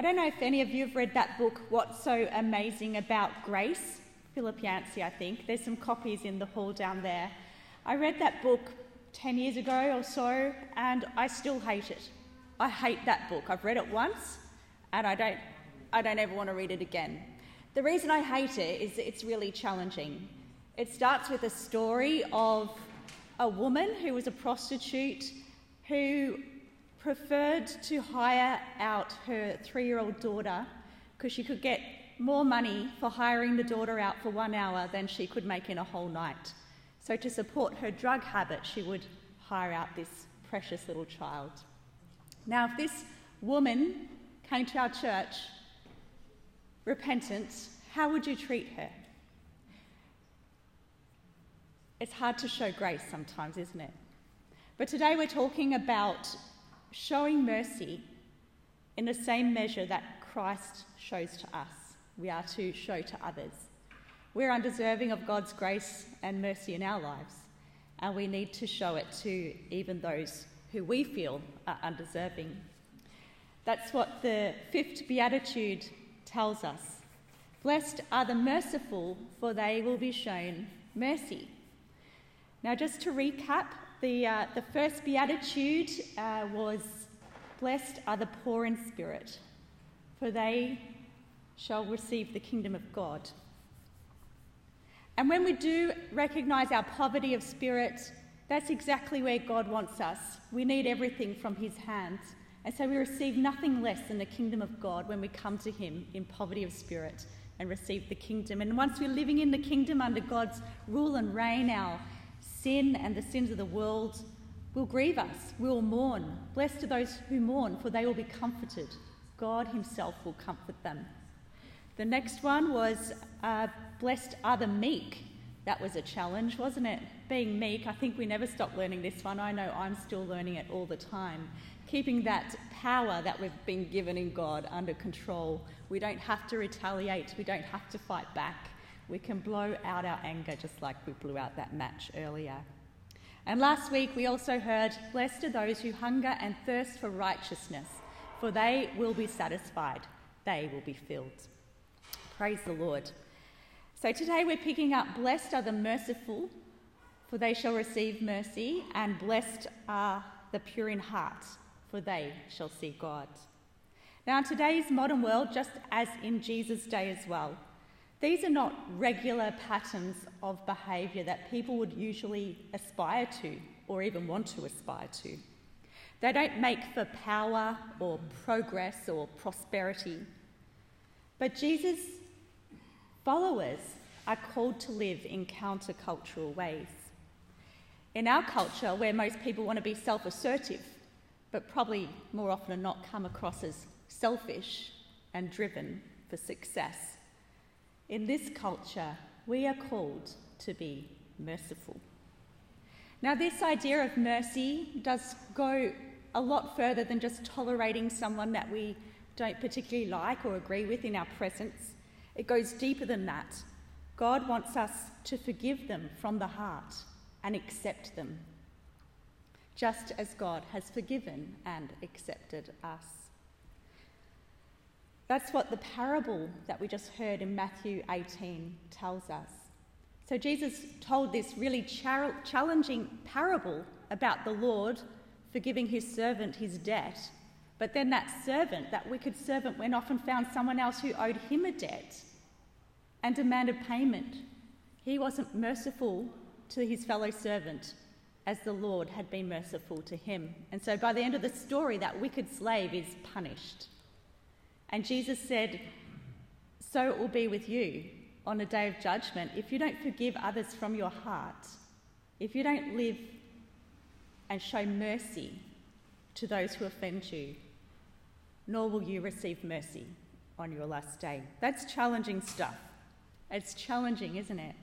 I don't know if any of you have read that book, What's So Amazing About Grace? Philip Yancey, I think. There's some copies in the hall down there. I read that book 10 years ago or so, and I still hate it. I hate that book. I've read it once, and I don't ever want to read it again. The reason I hate it is it's really challenging. It starts with a story of a woman who was a prostitute who preferred to hire out her 3-year-old daughter because she could get more money for hiring the daughter out for 1 hour than she could make in a whole night. So to support her drug habit, she would hire out this precious little child. Now, if this woman came to our church repentant, how would you treat her? It's hard to show grace sometimes, isn't it? But today we're talking about showing mercy in the same measure that Christ shows to us. We are to show to others. We're undeserving of God's grace and mercy in our lives, and we need to show it to even those who we feel are undeserving. That's what the 5th Beatitude tells us. Blessed are the merciful, for they will be shown mercy. Now, just to recap, the first Beatitude was, blessed are the poor in spirit, for they shall receive the kingdom of God. And when we do recognise our poverty of spirit, that's exactly where God wants us. We need everything from his hands. And so we receive nothing less than the kingdom of God when we come to him in poverty of spirit and receive the kingdom. And once we're living in the kingdom under God's rule and reign, our sin and the sins of the world will grieve us. We will mourn. Blessed are those who mourn, for they will be comforted. God himself will comfort them. The next one was, blessed are the meek. That was a challenge, wasn't it? Being meek, I think we never stop learning this one. I know I'm still learning it all the time. Keeping that power that we've been given in God under control. We don't have to retaliate. We don't have to fight back. We can blow out our anger just like we blew out that match earlier. And last week we also heard, blessed are those who hunger and thirst for righteousness, for they will be satisfied. They will be filled. Praise the Lord. So today we're picking up, blessed are the merciful, for they shall receive mercy, and blessed are the pure in heart, for they shall see God. Now, in today's modern world, just as in Jesus' day as well, these are not regular patterns of behaviour that people would usually aspire to or even want to aspire to. They don't make for power or progress or prosperity. But Jesus' followers are called to live in countercultural ways. In our culture, where most people want to be self-assertive, but probably more often than not come across as selfish and driven for success, in this culture, we are called to be merciful. Now, this idea of mercy does go a lot further than just tolerating someone that we don't particularly like or agree with in our presence. It goes deeper than that. God wants us to forgive them from the heart and accept them, just as God has forgiven and accepted us. That's what the parable that we just heard in Matthew 18 tells us. So Jesus told this really challenging parable about the Lord forgiving his servant his debt. But then that servant, that wicked servant, went off and found someone else who owed him a debt and demanded payment. He wasn't merciful to his fellow servant as the Lord had been merciful to him. And so by the end of the story, that wicked slave is punished. And Jesus said, so it will be with you on the day of judgment if you don't forgive others from your heart, if you don't live and show mercy to those who offend you, nor will you receive mercy on your last day. That's challenging stuff. It's challenging, isn't it?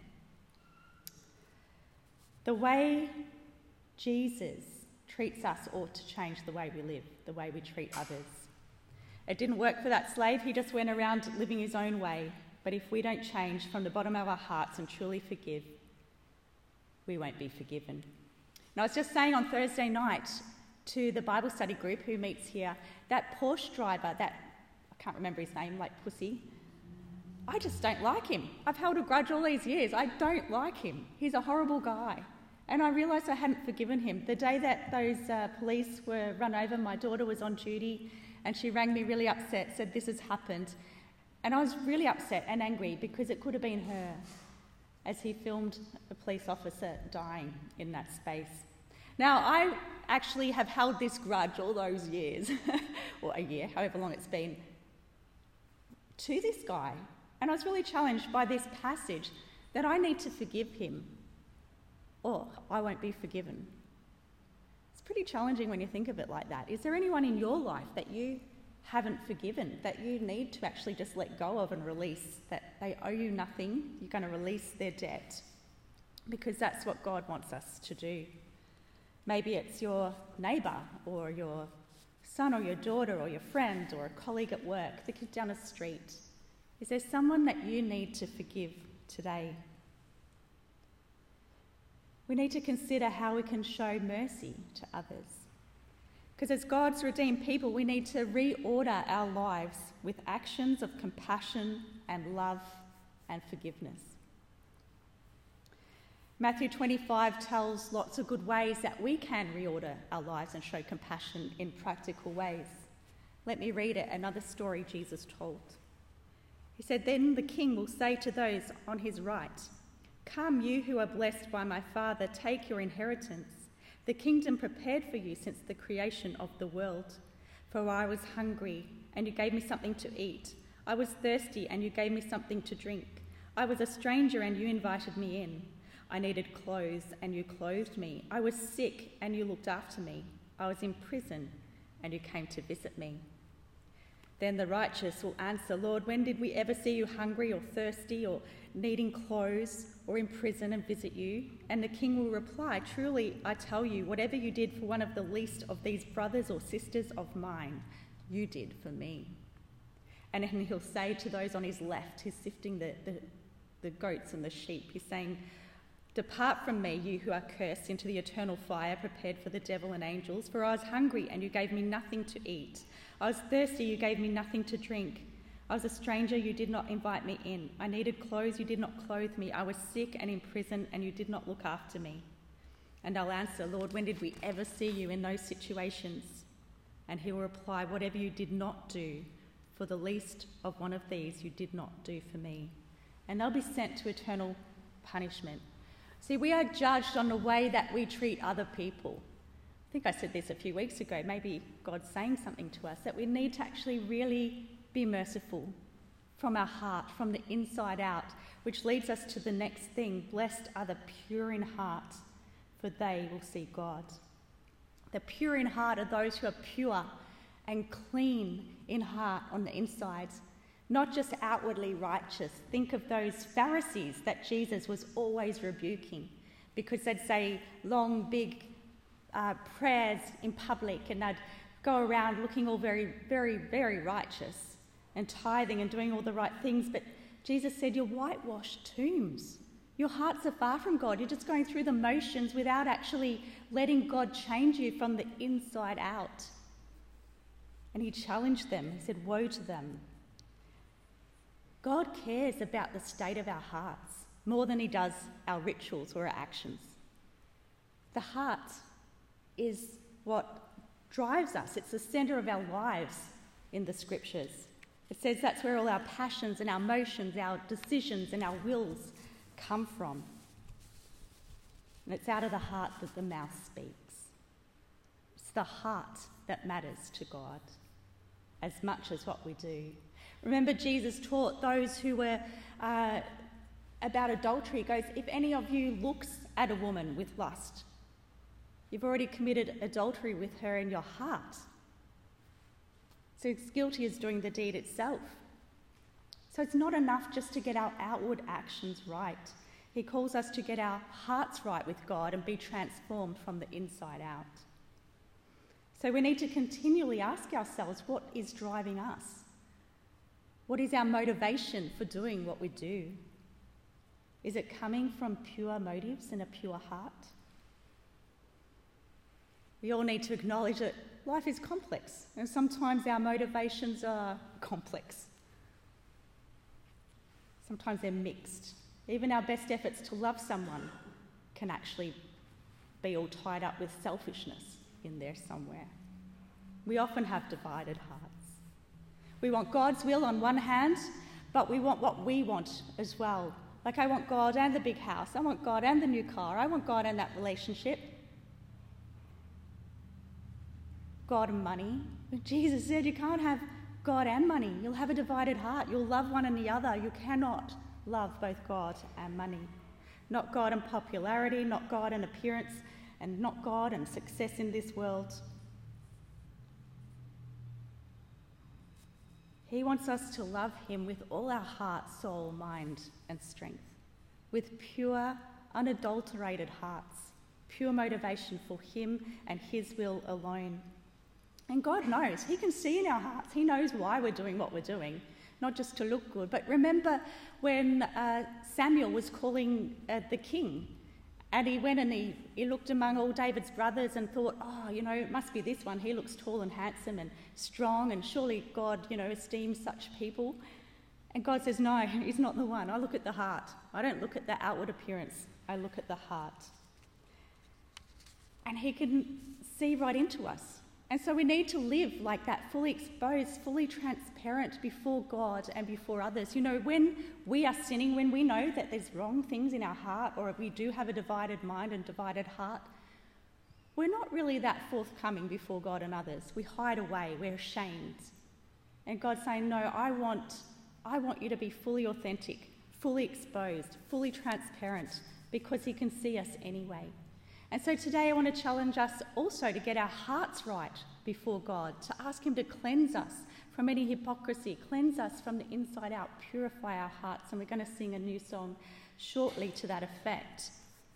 The way Jesus treats us ought to change the way we live, the way we treat others. It didn't work for that slave. He just went around living his own way. But if we don't change from the bottom of our hearts and truly forgive, we won't be forgiven. And I was just saying on Thursday night to the Bible study group who meets here, that Porsche driver, that can't remember his name, like Pussy. I just don't like him. I've held a grudge all these years. I don't like him. He's a horrible guy. And I realised I hadn't forgiven him. The day that those police were run over, my daughter was on duty and she rang me really upset, said this has happened. And I was really upset and angry because it could have been her as he filmed a police officer dying in that space. Now, I actually have held this grudge all those years, or a year, however long it's been, to this guy. And I was really challenged by this passage that I need to forgive him or I won't be forgiven. It's pretty challenging when you think of it like that. Is there anyone in your life that you haven't forgiven, that you need to actually just let go of and release, that they owe you nothing, you're going to release their debt? Because that's what God wants us to do. Maybe it's your neighbour or your son or your daughter or your friend or a colleague at work, the kid down the street. Is there someone that you need to forgive today? We need to consider how we can show mercy to others. Because as God's redeemed people, we need to reorder our lives with actions of compassion and love and forgiveness. Matthew 25 tells lots of good ways that we can reorder our lives and show compassion in practical ways. Let me read it, another story Jesus told. He said, "Then the king will say to those on his right, 'Come, you who are blessed by my Father, take your inheritance, the kingdom prepared for you since the creation of the world. For I was hungry, and you gave me something to eat. I was thirsty, and you gave me something to drink. I was a stranger, and you invited me in. I needed clothes, and you clothed me. I was sick, and you looked after me. I was in prison, and you came to visit me.' Then the righteous will answer, 'Lord, when did we ever see you hungry or thirsty or needing clothes or in prison and visit you?' And the king will reply, 'Truly, I tell you, whatever you did for one of the least of these brothers or sisters of mine, you did for me.' And then he'll say to those on his left, who's sifting the goats and the sheep, he's saying, 'Depart from me, you who are cursed, into the eternal fire prepared for the devil and angels. For I was hungry, and you gave me nothing to eat. I was thirsty, you gave me nothing to drink. I was a stranger, you did not invite me in. I needed clothes, you did not clothe me. I was sick and in prison, and you did not look after me.' And I'll answer, 'Lord, when did we ever see you in those situations?' And he will reply, 'Whatever you did not do for the least of one of these, you did not do for me.' And they'll be sent to eternal punishment." See, we are judged on the way that we treat other people. I think I said this a few weeks ago. Maybe God's saying something to us, that we need to actually really be merciful from our heart, from the inside out, which leads us to the next thing. Blessed are the pure in heart, for they will see God. The pure in heart are those who are pure and clean in heart on the inside, not just outwardly righteous. Think of those Pharisees that Jesus was always rebuking because they'd say long, big prayers in public, and they'd go around looking all very, very, very righteous and tithing and doing all the right things. But Jesus said, "You're whitewashed tombs. Your hearts are far from God. You're just going through the motions without actually letting God change you from the inside out." And he challenged them. He said, "Woe to them." God cares about the state of our hearts more than he does our rituals or our actions. The heart is what drives us. It's the centre of our lives in the scriptures. It says that's where all our passions and our emotions, our decisions and our wills come from. And it's out of the heart that the mouth speaks. It's the heart that matters to God as much as what we do. Remember, Jesus taught those who were about adultery. He goes, "If any of you looks at a woman with lust, you've already committed adultery with her in your heart." So it's guilty as doing the deed itself. So it's not enough just to get our outward actions right. He calls us to get our hearts right with God and be transformed from the inside out. So we need to continually ask ourselves, what is driving us? What is our motivation for doing what we do? Is it coming from pure motives and a pure heart? We all need to acknowledge that life is complex, and sometimes our motivations are complex. Sometimes they're mixed. Even our best efforts to love someone can actually be all tied up with selfishness in there somewhere. We often have divided hearts. We want God's will on one hand, but we want what we want as well. Like, I want God and the big house. I want God and the new car. I want God and that relationship. God and money. Jesus said you can't have God and money. You'll have a divided heart. You'll love one and the other. You cannot love both God and money. Not God and popularity, not God and appearance, and not God and success in this world. He wants us to love him with all our heart, soul, mind, and strength, with pure, unadulterated hearts, pure motivation for him and his will alone. And God knows. He can see in our hearts. He knows why we're doing what we're doing, not just to look good. But remember when Samuel was calling the king, and he went and he looked among all David's brothers and thought, oh, it must be this one. He looks tall and handsome and strong, and surely God, esteems such people. And God says, no, he's not the one. I look at the heart. I don't look at the outward appearance. I look at the heart. And he can see right into us. And so we need to live like that, fully exposed, fully transparent before God and before others. When we are sinning, when we know that there's wrong things in our heart, or we do have a divided mind and divided heart, we're not really that forthcoming before God and others. We hide away, we're ashamed. And God's saying, no, I want you to be fully authentic, fully exposed, fully transparent, because he can see us anyway. And so today I want to challenge us also to get our hearts right before God, to ask him to cleanse us from any hypocrisy, cleanse us from the inside out, purify our hearts. And we're going to sing a new song shortly to that effect.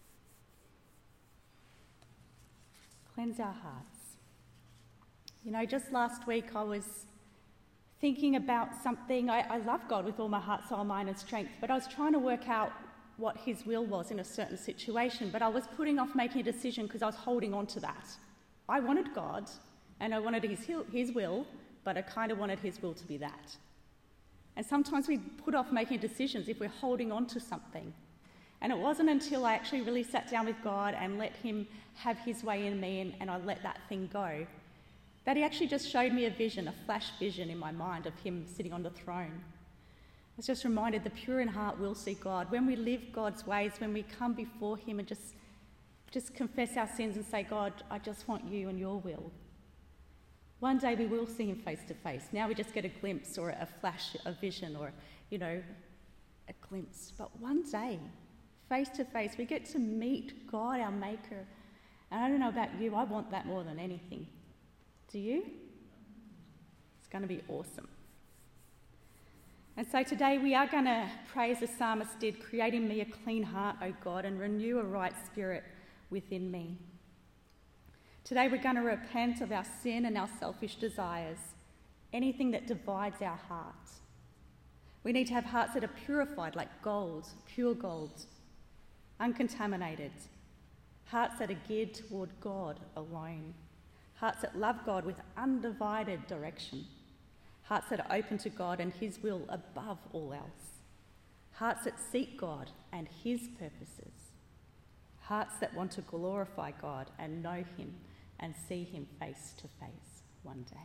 Cleanse our hearts. Just last week I was thinking about something. I love God with all my heart, soul, mind and strength, but I was trying to work out what his will was in a certain situation, but I was putting off making a decision because I was holding on to that. I wanted God and I wanted his will, but I kind of wanted his will to be that. And sometimes we put off making decisions if we're holding on to something. And it wasn't until I actually really sat down with God and let him have his way in me and I let that thing go, that he actually just showed me a vision, a flash vision in my mind of him sitting on the throne. I was just reminded the pure in heart will see God. When we live God's ways, when we come before him and just confess our sins and say, God, I just want you and your will. One day we will see him face to face. Now we just get a glimpse or a flash, a vision or, a glimpse. But one day, face to face, we get to meet God, our maker. And I don't know about you, I want that more than anything. Do you? It's going to be awesome. And so today we are going to pray as the psalmist did, create in me a clean heart, O God, and renew a right spirit within me. Today we're going to repent of our sin and our selfish desires, anything that divides our hearts. We need to have hearts that are purified like gold, pure gold, uncontaminated, hearts that are geared toward God alone, hearts that love God with undivided direction, hearts that are open to God and his will above all else, hearts that seek God and his purposes, hearts that want to glorify God and know him and see him face to face one day.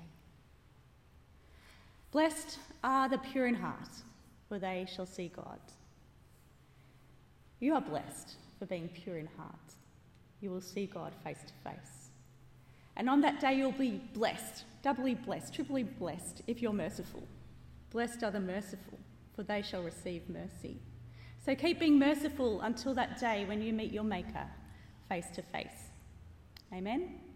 Blessed are the pure in heart, for they shall see God. You are blessed for being pure in heart. You will see God face to face. And on that day you'll be blessed, doubly blessed, triply blessed if you're merciful. Blessed are the merciful, for they shall receive mercy. So keep being merciful until that day when you meet your Maker face to face. Amen.